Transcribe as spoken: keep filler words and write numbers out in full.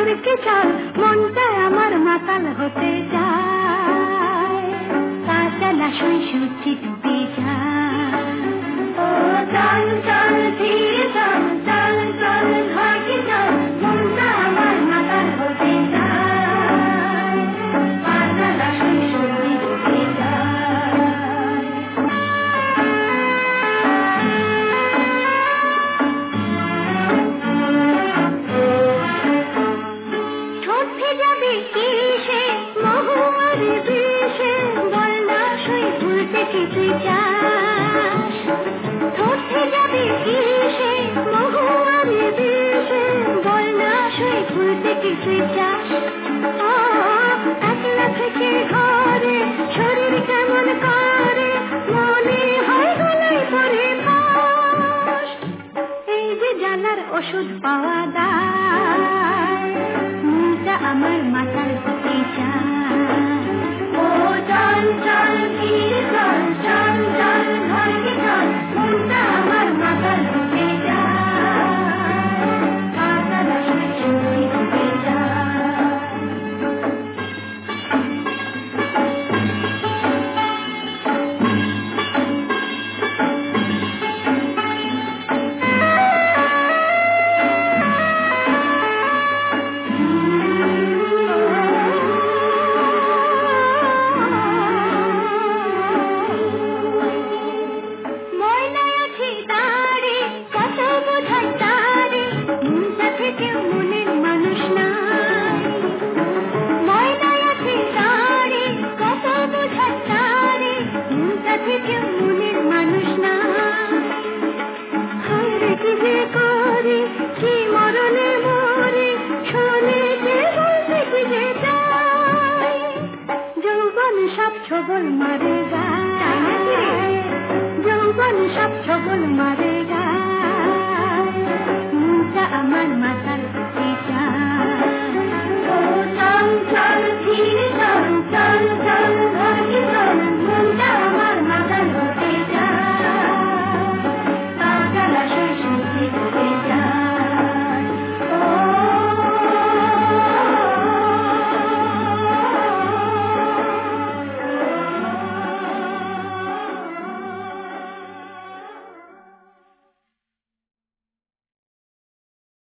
সরকে চল মনটা আমার মাতাল হতে যায় কাঁচা লাশই সূর্যে ডুবে যায় ও চল চল ধীরে চল চল চল ঘাটে চল মনটা আমার মাতাল হতে যায় কাঁচা লাশই সূর্যে ডুবে যায় ঠোঁট ভেজাবে কিসে মহুয়ার বিষে বল না সই ভুলতে কি তুই চাস ঠোঁট ভেজাবে কিসে মহুয়ার বিষে বল না সই ভুলতে কি তুই চাস ও একলা থেকে ঘরে শরীর কেমন করে মনে হয় গলায় পড়ে ফাঁস এই যে জানার ওষুধ পাওয়া যায় মনটা আমার মাথার হতে যায় ও চল চল ধীরে চল চল চল ঘাটে চল মনটা আমার মাথার হতে যায় কাঁচা লাশই সূর্যে ডুবে যায় ময়নায় আছে তারে কত বোঝায় তারে মনটা থেকেও মনের মানুষ নাই ময়নায় আছে তারে কত বোঝায় তারে মনটা থেকেও মনের মানুষ নাই হায়রে কি যে করে কি মরণে মরে শোনে যে বলতে কি যে চাই যৌবন সব ছবল মারে যায় যৌবন সব ছবল মারে যায় মনটা আমার মাথার